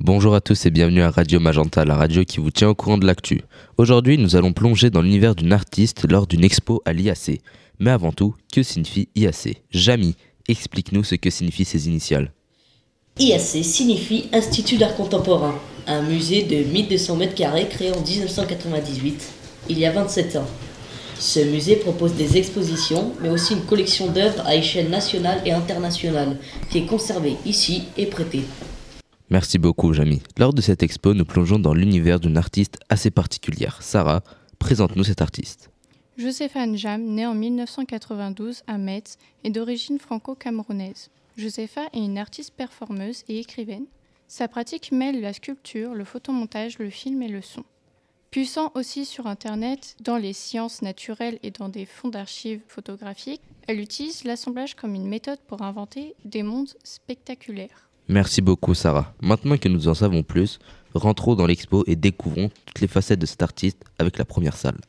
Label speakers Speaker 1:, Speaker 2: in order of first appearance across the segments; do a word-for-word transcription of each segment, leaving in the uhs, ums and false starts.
Speaker 1: Bonjour à tous et bienvenue à Radio Magenta, la radio qui vous tient au courant de l'actu. Aujourd'hui, nous allons plonger dans l'univers d'une artiste lors d'une expo à l'I A C. Mais avant tout, que signifie I A C ? Jamy, explique-nous ce que signifient ces initiales.
Speaker 2: I A C signifie Institut d'art contemporain, un musée de mille deux cents mètres carrés créé en dix-neuf cent quatre-vingt-dix-huit, il y a vingt-sept ans. Ce musée propose des expositions, mais aussi une collection d'œuvres à échelle nationale et internationale, qui est conservée ici et prêtée.
Speaker 1: Merci beaucoup, Jamy. Lors de cette expo, nous plongeons dans l'univers d'une artiste assez particulière. Sarah, présente-nous cette artiste.
Speaker 3: Josepha Njam, née en mille neuf cent quatre-vingt-douze à Metz, est d'origine franco-camerounaise. Josepha est une artiste performeuse et écrivaine. Sa pratique mêle la sculpture, le photomontage, le film et le son. Puissant aussi sur Internet, dans les sciences naturelles et dans des fonds d'archives photographiques, elle utilise l'assemblage comme une méthode pour inventer des mondes spectaculaires.
Speaker 1: Merci beaucoup, Sarah. Maintenant que nous en savons plus, rentrons dans l'expo et découvrons toutes les facettes de cet artiste avec la première salle.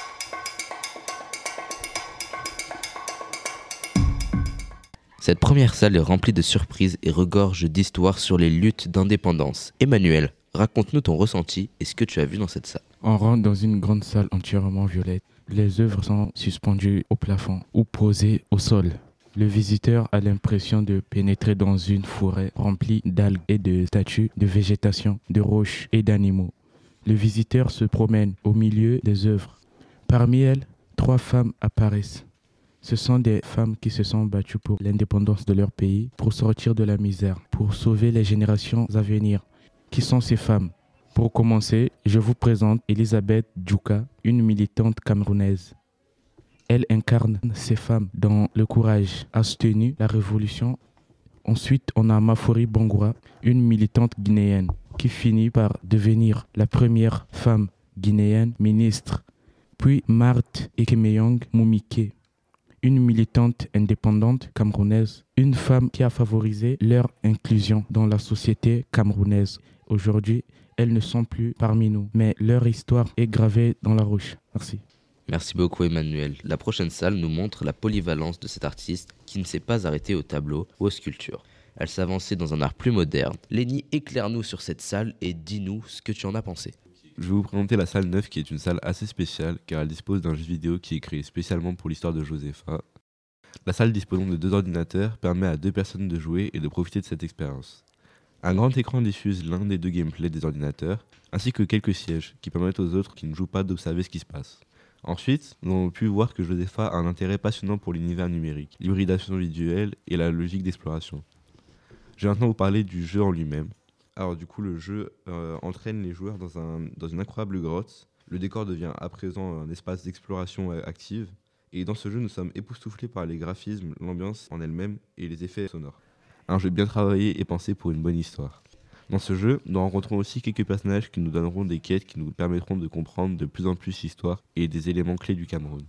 Speaker 1: Cette première salle est remplie de surprises et regorge d'histoires sur les luttes d'indépendance. Emmanuel, raconte-nous ton ressenti et ce que tu as vu dans cette salle.
Speaker 4: On rentre dans une grande salle entièrement violette. Les œuvres sont suspendues au plafond ou posées au sol. Le visiteur a l'impression de pénétrer dans une forêt remplie d'algues et de statues, de végétation, de roches et d'animaux. Le visiteur se promène au milieu des œuvres. Parmi elles, trois femmes apparaissent. Ce sont des femmes qui se sont battues pour l'indépendance de leur pays, pour sortir de la misère, pour sauver les générations à venir. Qui sont ces femmes ? Pour commencer, je vous présente Elisabeth Djouka, une militante camerounaise. Elle incarne ces femmes dans le courage, a soutenu la révolution. Ensuite, on a Mafori Bangoura, une militante guinéenne qui finit par devenir la première femme guinéenne ministre. Puis Marthe Ekemeyong Moumike, une militante indépendante camerounaise, une femme qui a favorisé leur inclusion dans la société camerounaise. Aujourd'hui, elles ne sont plus parmi nous, mais leur histoire est gravée dans la roche. Merci.
Speaker 1: Merci beaucoup Emmanuel. La prochaine salle nous montre la polyvalence de cette artiste qui ne s'est pas arrêtée au tableau ou aux sculptures. Elle s'est avancée dans un art plus moderne. Lénie, éclaire-nous sur cette salle et dis-nous ce que tu en as pensé.
Speaker 5: Je vais vous présenter la salle neuf qui est une salle assez spéciale car elle dispose d'un jeu vidéo qui est créé spécialement pour l'histoire de Josepha. La salle disposant de deux ordinateurs permet à deux personnes de jouer et de profiter de cette expérience. Un grand écran diffuse l'un des deux gameplays des ordinateurs ainsi que quelques sièges qui permettent aux autres qui ne jouent pas d'observer ce qui se passe. Ensuite, nous avons pu voir que Josepha a un intérêt passionnant pour l'univers numérique, l'hybridation visuelle et la logique d'exploration. Je vais maintenant vous parler du jeu en lui-même. Alors du coup, le jeu euh, entraîne les joueurs dans, un, dans une incroyable grotte. Le décor devient à présent un espace d'exploration euh, active. Et dans ce jeu, nous sommes époustouflés par les graphismes, l'ambiance en elle-même et les effets sonores. Un jeu bien travaillé et pensé pour une bonne histoire. Dans ce jeu, nous rencontrons aussi quelques personnages qui nous donneront des quêtes qui nous permettront de comprendre de plus en plus l'histoire et des éléments clés du Cameroun.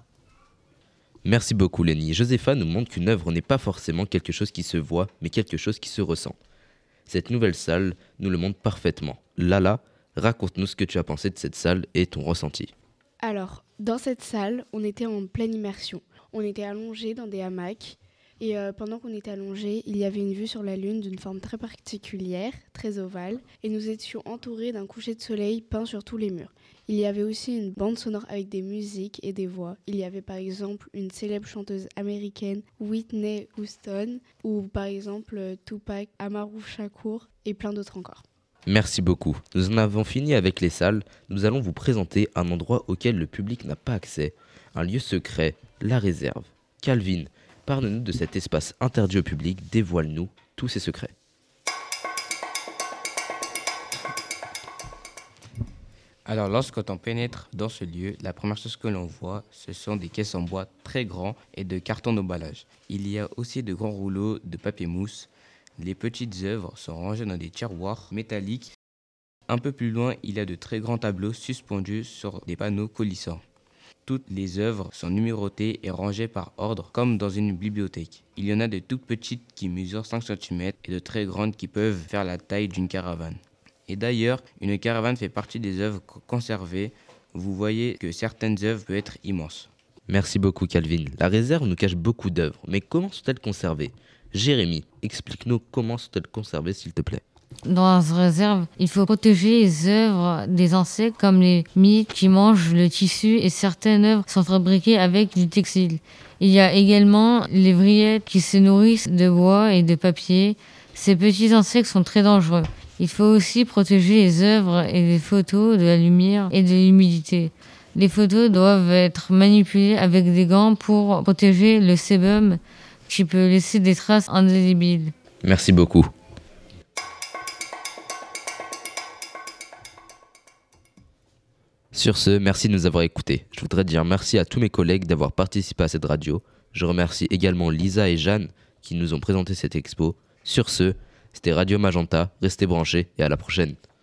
Speaker 1: Merci beaucoup Lénie. Josepha nous montre qu'une œuvre n'est pas forcément quelque chose qui se voit, mais quelque chose qui se ressent. Cette nouvelle salle nous le montre parfaitement. Lala, raconte-nous ce que tu as pensé de cette salle et ton ressenti.
Speaker 6: Alors, dans cette salle, on était en pleine immersion. On était allongés dans des hamacs. Et euh, pendant qu'on était allongés, il y avait une vue sur la lune d'une forme très particulière, très ovale, et nous étions entourés d'un coucher de soleil peint sur tous les murs. Il y avait aussi une bande sonore avec des musiques et des voix. Il y avait par exemple une célèbre chanteuse américaine, Whitney Houston, ou par exemple Tupac Amaru Shakur, et plein d'autres encore.
Speaker 1: Merci beaucoup. Nous en avons fini avec les salles. Nous allons vous présenter un endroit auquel le public n'a pas accès. Un lieu secret, la réserve. Calvin, parle-nous de cet espace interdit au public, dévoile-nous tous ses secrets.
Speaker 7: Alors, lorsqu'on pénètre dans ce lieu, la première chose que l'on voit, ce sont des caisses en bois très grands et de cartons d'emballage. Il y a aussi de grands rouleaux de papier mousse. Les petites œuvres sont rangées dans des tiroirs métalliques. Un peu plus loin, il y a de très grands tableaux suspendus sur des panneaux coulissants. Toutes les œuvres sont numérotées et rangées par ordre, comme dans une bibliothèque. Il y en a de toutes petites qui mesurent cinq centimètres et de très grandes qui peuvent faire la taille d'une caravane. Et d'ailleurs, une caravane fait partie des œuvres conservées. Vous voyez que certaines œuvres peuvent être immenses.
Speaker 1: Merci beaucoup Calvin. La réserve nous cache beaucoup d'œuvres, mais comment sont-elles conservées ? Jérémy, explique-nous comment sont-elles conservées s'il te plaît.
Speaker 8: Dans une réserve, il faut protéger les œuvres des insectes comme les mie qui mangent le tissu et certaines œuvres sont fabriquées avec du textile. Il y a également les vrillettes qui se nourrissent de bois et de papier. Ces petits insectes sont très dangereux. Il faut aussi protéger les œuvres et les photos de la lumière et de l'humidité. Les photos doivent être manipulées avec des gants pour protéger le sébum qui peut laisser des traces indélébiles.
Speaker 1: Merci beaucoup. Sur ce, merci de nous avoir écoutés. Je voudrais dire merci à tous mes collègues d'avoir participé à cette radio. Je remercie également Lisa et Jeanne qui nous ont présenté cette expo. Sur ce, c'était Radio Magenta, restez branchés et à la prochaine.